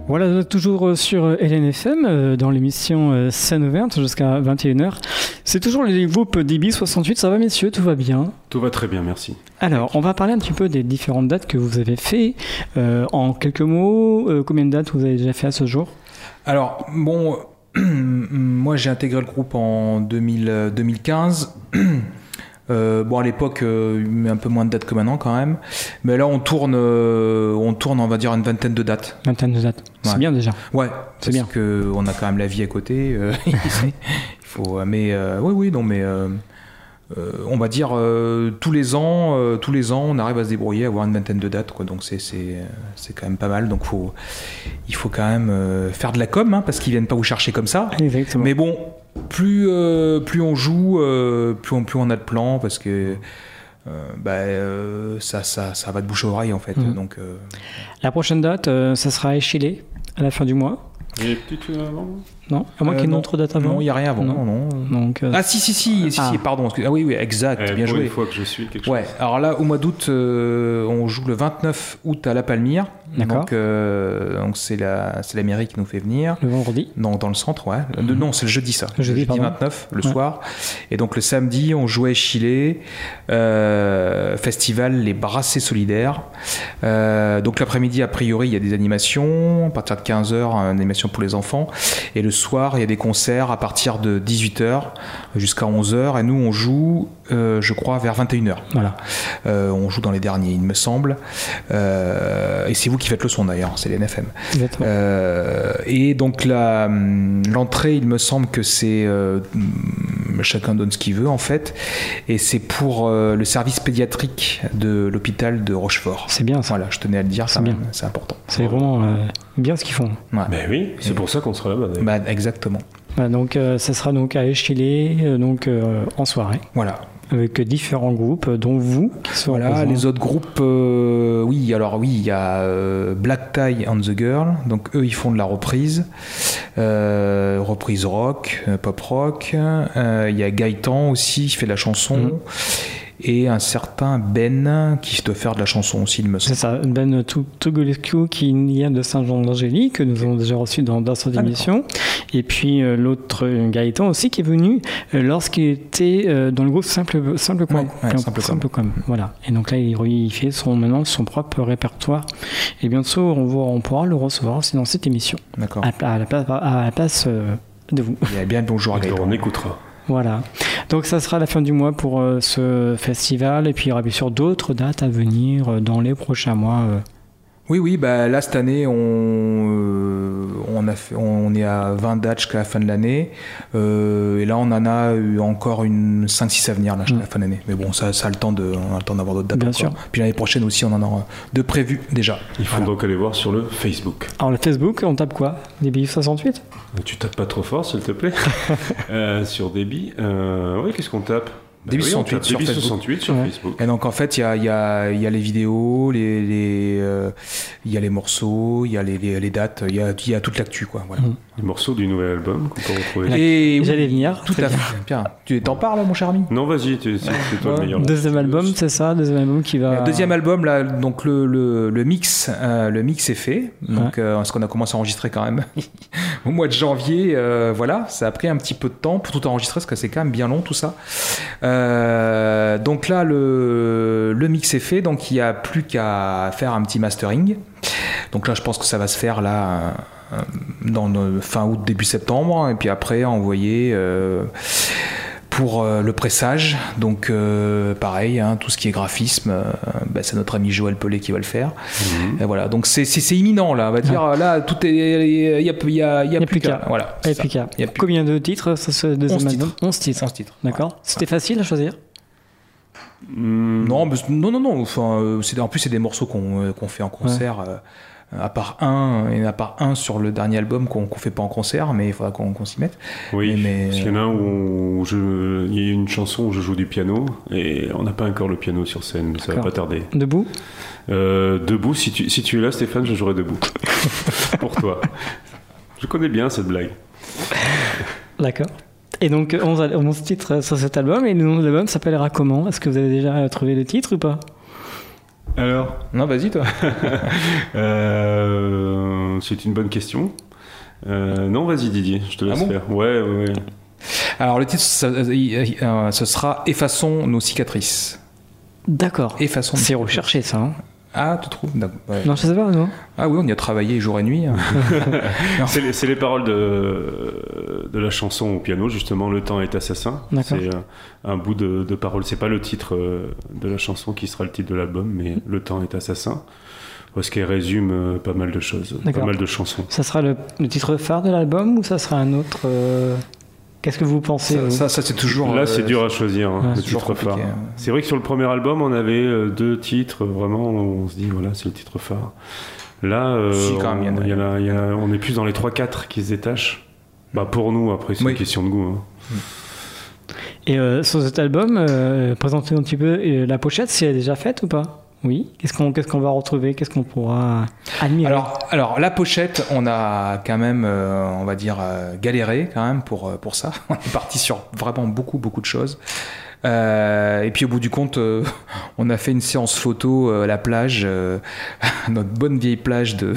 Voilà, toujours sur L N F M, dans l'émission Scène ouverte jusqu'à vingt et une heures. C'est toujours le groupe D B soixante-huit, ça va messieurs, tout va bien? Tout va très bien, merci. Alors, on va parler un petit peu des différentes dates que vous avez fait. Euh, en quelques mots, euh, combien de dates vous avez déjà fait à ce jour? Alors, bon, moi j'ai intégré le groupe en deux mille, deux mille quinze. Euh, bon, à l'époque, euh, un peu moins de dates que maintenant quand même. Mais là, on tourne, euh, on tourne, on va dire, une vingtaine de dates. Vingtaine de dates. C'est ouais. bien déjà. Ouais, c'est bien. Parce qu'on a quand même la vie à côté. Euh, il faut, mais euh, oui, oui, non, mais euh, euh, on va dire euh, tous les ans, euh, tous les ans, on arrive à se débrouiller, à avoir une vingtaine de dates, quoi. Donc c'est, c'est, c'est quand même pas mal. Donc faut, il faut quand même euh, faire de la com, hein, parce qu'ils viennent pas vous chercher comme ça. Exactement. Mais bon. Plus, euh, plus on joue, euh, plus, on, plus on a de plans, parce que euh, bah, euh, ça, ça, ça va de bouche à oreille en fait. Mmh. Donc, euh... La prochaine date, euh, ça sera à Échillé à la fin du mois. Il y a peut-être avant? Non, à moins euh, qu'il y ait une autre date avant. Non, il n'y a rien avant. Non. Non, non. Donc, euh... Ah si, si, si, si, ah. si pardon. Ah oui, oui, exact, eh, bien pour joué. Une fois que je suis quelque chose. Ouais, alors là, au mois d'août, euh, on joue le vingt-neuf août à La Palmyre. D'accord. Donc, euh, donc c'est, la, c'est la mairie qui nous fait venir. Le vendredi dans, dans le centre, ouais. Mmh. Non, c'est le jeudi, ça. Le jeudi, le jeudi vingt-neuf, le ouais. soir. Et donc le samedi, on joue à Échillé, euh, festival Les Brassés Solidaires. Euh, donc l'après-midi, a priori, il y a des animations. À partir de quinze heures, une animation pour les enfants. Et le soir, il y a des concerts à partir de dix-huit heures jusqu'à onze heures. Et nous, on joue, euh, je crois, vers vingt et une heures. Voilà. Euh, on joue dans les derniers, il me semble. Euh, et c'est vous qui faites le son d'ailleurs, c'est l'N F M. Euh, et donc la, l'entrée, il me semble que c'est euh, chacun donne ce qu'il veut en fait, et c'est pour euh, le service pédiatrique de l'hôpital de Rochefort. C'est bien ça. Voilà, je tenais à le dire, c'est, bien. C'est important. C'est vraiment euh, bien ce qu'ils font. Ouais. Ben oui, c'est et pour ça qu'on sera là-bas. Bah, exactement. Bah, donc euh, ça sera donc à Échillé, euh, donc euh, en soirée. Voilà. Avec différents groupes, dont vous qui sont voilà, présents. Les autres groupes, euh, oui, alors oui, il y a euh, Black Tie and the Girl, donc eux ils font de la reprise, euh, reprise rock, pop rock. Euh, il y a Gaëtan aussi, il fait de la chanson. Mmh. Et un certain Ben qui doit faire de la chanson aussi, il me semble. C'est ça, Ben Togolescu qui vient de Saint-Jean-d'Angély, que nous avons déjà reçu dans d'autres ah, émissions. Et puis euh, l'autre Gaëtan aussi qui est venu euh, lorsqu'il était euh, dans le groupe Simple Simple Com. Ouais, ouais, Simple Simple Com. Voilà. Et donc là, il, il fait son, maintenant son propre répertoire. Et bientôt, on, va, on pourra le recevoir aussi dans cette émission. D'accord. À, à la place, à la place euh, de vous. Il y a bien bonjour à Gaëtan. On écoutera. Voilà. Donc ça sera la fin du mois pour euh, ce festival, et puis il y aura bien sûr d'autres dates à venir euh, dans les prochains mois. Euh. Oui, oui, bah là cette année on, euh, on, a fait, on est à vingt dates jusqu'à la fin de l'année, euh, et là on en a eu encore une cinq six à venir là, jusqu'à mmh. la fin de l'année. Mais bon, ça, ça a le temps de, on a le temps d'avoir d'autres dates. Bien encore. sûr. Puis l'année prochaine aussi, on en aura deux prévues déjà. Il faut voilà. donc aller voir sur le Facebook. Alors le Facebook, on tape quoi? D B soixante-huit? Tu tapes pas trop fort, s'il te plaît. euh, sur D B, euh, oui, qu'est-ce qu'on tape? D B soixante-huit sur Facebook. soixante-huit sur ouais. Facebook. Et donc en fait il y a, y, a, y a les vidéos, les, les, euh, y a les morceaux, il y a les, les, les dates, il y a, y a toute l'actu quoi. Voilà. Mmh. Les morceaux du nouvel album qu'on peut retrouver. Et, et j'allais venir. Tout à fait. Bien. Tu t'en parles mon cher ami? Non vas-y, c'est, c'est toi ouais. le meilleur. Deuxième album, c'est ça, deuxième album qui va. Deuxième album là, donc le, le, le mix, euh, le mix est fait. Donc ouais. euh, parce qu'on a commencé à enregistrer quand même au mois de janvier. Euh, voilà, ça a pris un petit peu de temps pour tout enregistrer parce que c'est quand même bien long tout ça. Euh, donc là le, le mix est fait, donc il n'y a plus qu'à faire un petit mastering. Donc là je pense que ça va se faire là dans le fin août début septembre, et puis après envoyer euh, pour euh, le pressage. Donc euh, pareil, hein, tout ce qui est graphisme, euh, bah, c'est notre ami Joël Pelé qui va le faire. Mmh. Et voilà, donc c'est, c'est, c'est imminent là, on va dire. Ah. Là tout est, il y a, il y a, il y a, y a plus qu'à. qu'à. Voilà. Il y a plus qu'à. Y a plus... Combien de titres ça se deuxième album? onze titres. onze titres. D'accord. Ouais. C'était facile à choisir? Mmh. Non, mais, non, non, non. Enfin, c'est, en plus, c'est des morceaux qu'on, qu'on fait en concert. Ouais. Euh, à part un, il y en a pas un sur le dernier album qu'on, qu'on fait pas en concert, mais il faudra qu'on, qu'on s'y mette. Oui, mais, mais... parce qu'il y en a un où je, il y a une chanson où je joue du piano et on n'a pas encore le piano sur scène, mais ça D'accord. va pas tarder. Debout euh, Debout, si tu, si tu es là, Stéphane, je jouerai debout. Pour toi. Je connais bien cette blague. D'accord. Et donc, onze titres sur cet album, et le nom de l'album s'appellera comment? Est-ce que vous avez déjà trouvé le titre ou pas? Alors Non, vas-y, toi. euh, C'est une bonne question. Euh, non, vas-y Didier, je te laisse Ah bon faire. Ouais, ouais, ouais. Alors, le titre, ça, euh, ce sera « Effaçons nos cicatrices ». D'accord. Effaçons. C'est recherché, ça. Hein. Ah, tu trouves? Ouais. Non, je sais pas, non. Ah oui, on y a travaillé jour et nuit. c'est, les, c'est les paroles de, de la chanson au piano, justement, Le temps est assassin. D'accord. C'est un, un bout de, de parole. C'est pas le titre de la chanson qui sera le titre de l'album, mais Le temps est assassin. Parce qu'elle résume pas mal de choses, D'accord. pas mal de chansons. Ça sera le, le titre phare de l'album ou ça sera un autre euh... Qu'est-ce que vous pensez? Ça, ça, ça c'est toujours. Là, euh, c'est dur à choisir, hein, ouais, le titre phare. Hein. C'est vrai que sur le premier album, on avait euh, deux titres, vraiment, on se dit, voilà, c'est le titre phare. Là, euh, si, quand même, on, il y en a, y en a, y a, on est plus dans les trois quatre qui se détachent. Bah, pour nous, après, c'est oui. une question de goût. Hein. Et euh, sur cet album, euh, présentez un petit peu euh, la pochette, si elle est déjà faite ou pas? Oui. Qu'est-ce qu'on, qu'est-ce qu'on va retrouver? Qu'est-ce qu'on pourra admirer? Alors, alors la pochette, on a quand même, euh, on va dire, euh, galéré quand même pour, pour ça. On est parti sur vraiment beaucoup, beaucoup de choses. Euh, et puis au bout du compte, euh, on a fait une séance photo euh, à la plage, euh, notre bonne vieille plage de...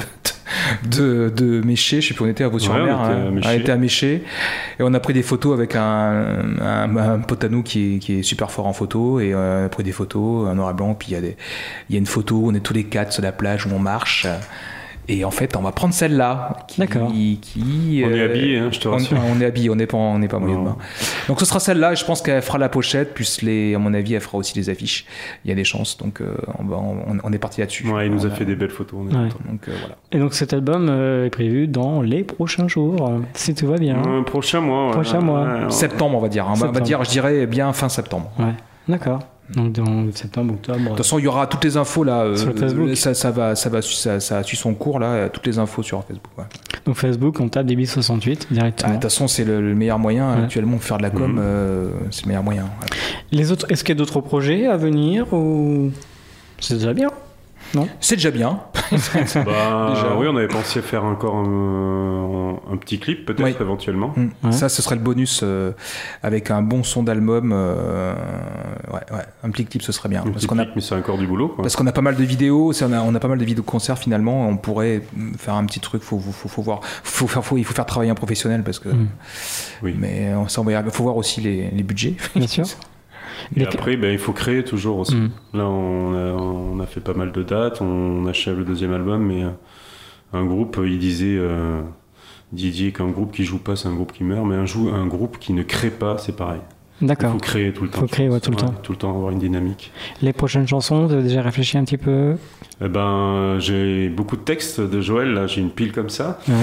de, de Méché, je sais plus où on était à Vaux-sur-Mer, ouais, on, hein. on était à Méché et on a pris des photos avec un, un, un pote à nous qui est, qui est super fort en photo et on a pris des photos en noir et blanc, puis il y a des, il y a une photo où on est tous les quatre sur la plage où on marche. Et en fait, on va prendre celle-là. Qui, D'accord. Qui, on euh, est habillé, hein, je te rassure. On, on est habillé, on n'est pas, on n'est pas maillot de bain. Donc ce sera celle-là. Et je pense qu'elle fera la pochette, plus les, à mon avis, elle fera aussi les affiches. Il y a des chances, donc euh, on, va, on, on est parti là-dessus. Ouais, il nous on a fait des belles photos. On est ouais. Donc euh, voilà. Et donc cet album euh, est prévu dans les prochains jours, si tout va bien. Euh, prochain mois. Ouais. Prochain mois. Ouais, ouais. Septembre, on va dire. On va, on va dire, je dirais bien fin septembre. Ouais. D'accord. Donc dans septembre, octobre. De toute façon, il y aura toutes les infos là. Sur euh, Facebook. Ça, ça va, ça va, ça, ça suit son cours là. Toutes les infos sur Facebook. Ouais. Donc Facebook, on tape D B soixante-huit directement. De ah, toute façon, c'est le, le meilleur moyen ouais. actuellement pour faire de la com. Mmh. Euh, c'est le meilleur moyen. Ouais. Les autres, est-ce qu'il y a d'autres projets à venir ou c'est déjà bien? Non. C'est déjà bien. bah, déjà. Oui, on avait pensé faire encore un, un, un petit clip, peut-être oui. éventuellement. Mmh. Ouais. Ça, ce serait le bonus euh, avec un bon son d'album. Euh, ouais, ouais, un petit clip, ce serait bien. Un parce petit qu'on clip, a, mais c'est encore du boulot. Quoi. Parce qu'on a pas mal de vidéos, on a, on a pas mal de vidéos de concerts finalement. On pourrait faire un petit truc. Faut, faut, faut, faut voir. Faut faire, faut, il faut faire travailler un professionnel parce que. Mmh. Oui. Mais il faut voir aussi les, les budgets. Bien sûr. Et les... après, ben, il faut créer toujours aussi. Mmh. Là, on a, on a fait pas mal de dates, on achève le deuxième album, mais un groupe, il disait, euh, Didier, qu'un groupe qui joue pas, c'est un groupe qui meurt, mais un, jou- un groupe qui ne crée pas, c'est pareil. D'accord. Il faut créer tout le temps. Il faut créer ouais, tout le ouais, temps. Tout le temps, avoir une dynamique. Les prochaines chansons, vous avez déjà réfléchi un petit peu? Eh ben, j'ai beaucoup de textes de Joël, là, j'ai une pile comme ça. Ouais.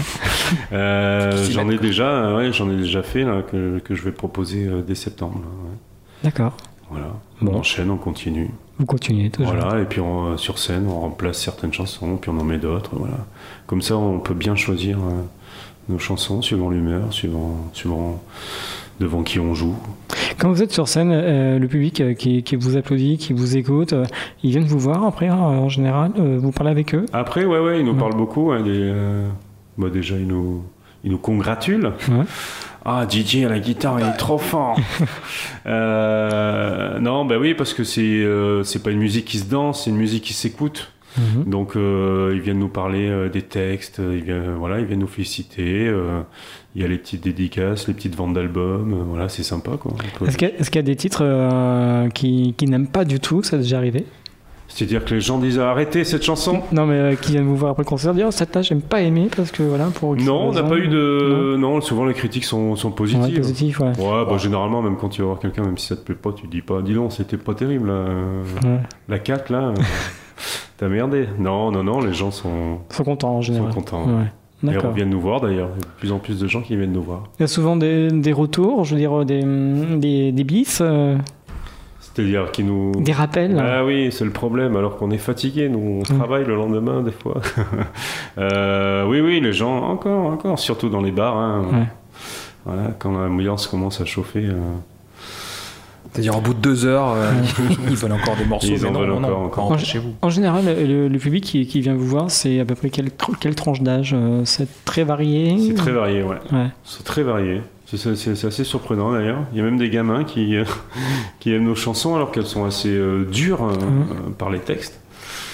euh, j'en ai déjà, ouais, j'en ai déjà fait, là, que, que je vais proposer euh, dès septembre. Là, ouais. D'accord. Voilà, bon. On enchaîne, on continue. Vous continuez toujours. Voilà, et puis on, sur scène, on remplace certaines chansons, puis on en met d'autres, voilà. Comme ça, on peut bien choisir euh, nos chansons, suivant l'humeur, suivant, suivant devant qui on joue. Quand vous êtes sur scène, euh, le public euh, qui, qui vous applaudit, qui vous écoute, euh, ils viennent vous voir après, hein, en général, euh, vous parlez avec eux? Après, ouais, ouais, ils nous ouais. parlent beaucoup. Hein, des, euh, bah déjà, ils nous, ils nous congratulent. Ouais. Ah, Didier à la guitare, il est trop fort. euh, non, bah oui, parce que c'est euh, c'est pas une musique qui se danse, c'est une musique qui s'écoute. Mm-hmm. Donc euh, ils viennent nous parler euh, des textes, ils viennent, voilà, ils viennent nous féliciter. Euh, il y a les petites dédicaces, les petites ventes d'albums, euh, voilà, c'est sympa quoi. Peut... Est-ce qu'il y a, est-ce qu'il y a des titres euh, qui, qui n'aiment pas du tout? Ça a déjà arrivé? C'est-à-dire que les gens disent arrêtez cette chanson. Non, mais euh, qui viennent vous voir après le concert dire cette là j'aime pas aimer parce que voilà pour. Non, on n'a pas eu de. Non. non, souvent les critiques sont, sont positives. Ouais, positif, ouais. Ouais, bah, ouais. Généralement, même quand tu vas voir quelqu'un, même si ça te plaît pas, tu dis pas, dis donc, c'était pas terrible. Là. Ouais. La quatre là, t'as merdé. Non, non, non, les gens sont. Sont contents en général. Sont contents. Ouais. Ils reviennent nous voir d'ailleurs. Il y a de plus en plus de gens qui viennent nous voir. Il y a souvent des, des retours, je veux dire des, des, des bis. Euh... C'est-à-dire qui nous... Des rappels. Ah oui, c'est le problème, alors qu'on est fatigué, nous, on mmh. travaille le lendemain, des fois. euh, oui, oui, les gens, encore, encore, surtout dans les bars. Hein, ouais. Voilà, quand l'ambiance commence à chauffer... Euh... C'est-à-dire, au bout de deux heures, euh, ils veulent encore des morceaux. Ils en non, veulent non, encore, non, encore. En, chez vous. En général, le, le public qui, qui vient vous voir, c'est à peu près quelle, quelle tranche d'âge? C'est très varié? C'est très varié, ouais. ouais. C'est très varié. C'est, c'est, c'est assez surprenant d'ailleurs. Il y a même des gamins qui, euh, qui aiment nos chansons alors qu'elles sont assez euh, dures euh, mmh. euh, par les textes.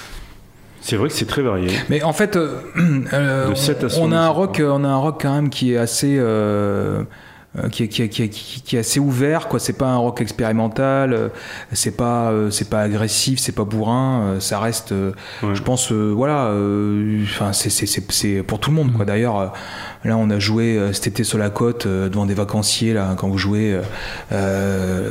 C'est vrai que c'est très varié. Mais en fait, euh, euh, on, on a un rock, on a un rock quand même qui est assez, euh, qui, est, qui, est, qui, est, qui est assez ouvert, quoi. C'est pas un rock expérimental, c'est pas, c'est pas agressif, c'est pas bourrin. Ça reste, ouais. je pense, euh, voilà. Enfin, euh, c'est, c'est, c'est, c'est pour tout le monde, quoi. D'ailleurs. Là, on a joué euh, cet été sur la côte euh, devant des vacanciers. Là, quand vous jouez, euh, euh,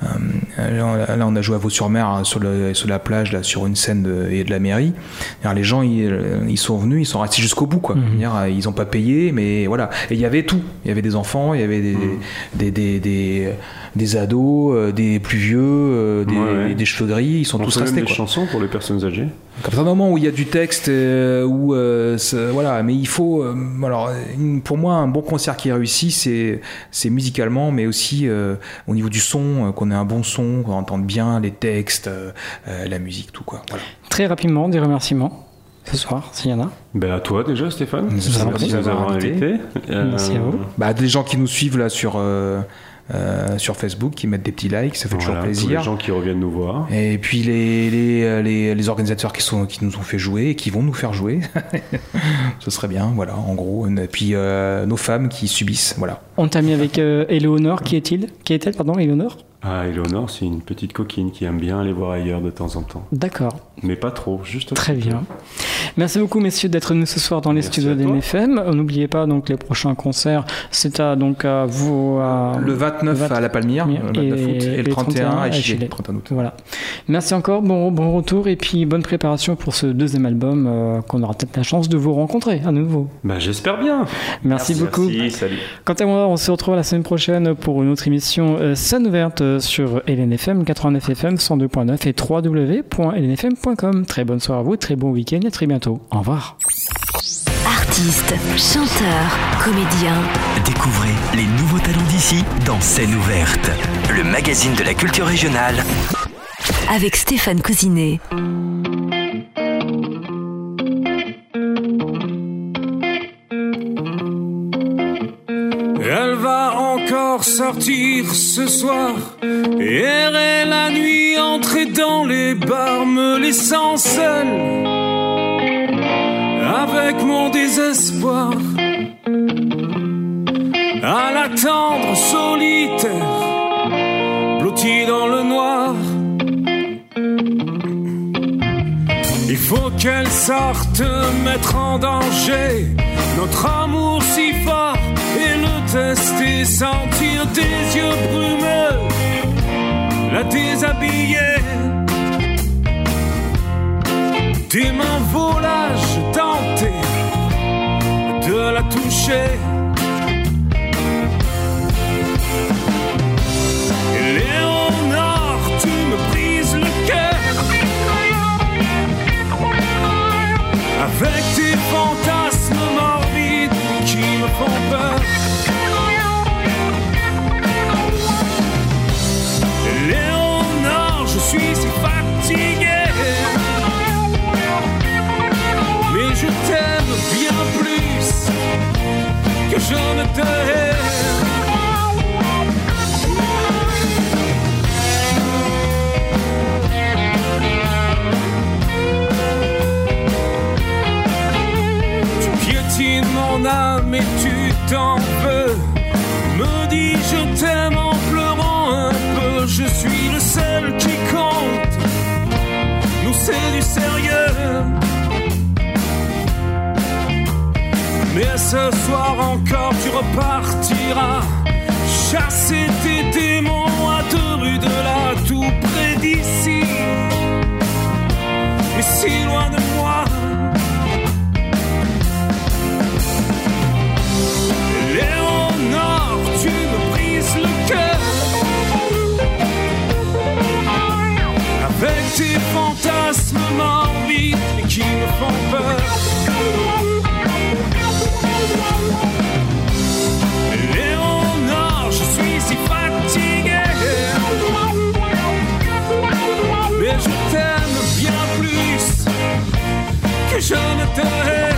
là, là, on a joué à Vaux-sur-Mer hein, sur, le, sur la plage, là, sur une scène de, et de la mairie. Alors, les gens, ils, ils sont venus, ils sont restés jusqu'au bout, quoi. Mmh. Dire, ils n'ont pas payé, mais voilà. Et il y avait tout. Il y avait des enfants, il y avait des, mmh. des, des, des, des ados, des plus vieux, des, ouais, ouais. des cheveux gris. Ils sont on tous restés. Des quoi. chansons pour les personnes âgées. Comme ça, un moment où il y a du texte, euh, où euh, voilà, mais il faut. Euh, alors, pour moi, un bon concert qui réussit, c'est, c'est musicalement, mais aussi euh, au niveau du son, euh, qu'on ait un bon son, qu'on entende bien les textes, euh, la musique, tout quoi. Voilà. Très rapidement, des remerciements ce soir, s'il y en a. Ben à toi déjà, Stéphane. Merci de nous avoir invités. Euh, Merci à vous. Bah, des gens qui nous suivent là sur. Euh, Euh, sur Facebook, qui mettent des petits likes, ça fait voilà, toujours plaisir. Tous les gens qui reviennent nous voir. Et puis les, les, les, les organisateurs qui, sont, qui nous ont fait jouer et qui vont nous faire jouer. Ce serait bien, voilà, en gros. Et puis euh, nos femmes qui subissent, voilà. On t'a mis avec euh, Éléonore, qui est-il Qui est-elle, pardon, Éléonore Ah, Éléonore, c'est une petite coquine qui aime bien aller voir ailleurs de temps en temps. D'accord. Mais pas trop, juste un Très bien. Peu. Merci beaucoup, messieurs, d'être venus ce soir dans les Merci studios d'M F M. N'oubliez pas, donc, les prochains concerts, c'est à, donc, à vous... À... Le vingt-neuf vingt... à La Palmyre, et, le vingt-neuf août, et, et le trente et un à Chile. trente-et-un août. Voilà. Merci encore, bon, bon retour, et puis bonne préparation pour ce deuxième album, euh, qu'on aura peut-être la chance de vous rencontrer à nouveau. Ben, j'espère bien. Merci, Merci beaucoup. Merci, salut. Quant à moi, on se retrouve la semaine prochaine pour une autre émission euh, scène ouverte sur L N F M, quatre-vingt-neuf F M, cent deux point neuf et w w w point l n f m point com. Très bonne soirée à vous, très bon week-end et à très bientôt. Au revoir. Artistes, chanteurs, comédiens. Découvrez les nouveaux talents d'ici dans Scène ouverte, le magazine de la culture régionale. Avec Stéphane Cousinet. Elle va encore sortir ce soir, errer la nuit, entrer dans les bars, me laissant seul avec mon désespoir, à l'attendre solitaire, blotti dans le noir. Il faut qu'elle sorte mettre en danger notre amour si fort et le tester, sentir des yeux brumeux, la déshabiller, des mains volages tenter de la toucher. Et Léonore, tu me brises le cœur avec tes fantasmes morbides qui me font peur. Léonore, je suis si fatigué, mais je t'aime bien plus que je ne te hais. Mon âme et tu t'en veux, me dis je t'aime en pleurant un peu. Je suis le seul qui compte, nous c'est du sérieux. Mais ce soir encore tu repartiras chasser tes démons à deux rues de là, tout près d'ici, mais si loin de moi. Léonore, tu me brises le cœur avec tes fantasmes morbides et qui me font peur. Léonore, je suis si fatigué, mais je t'aime bien plus que je ne te hais.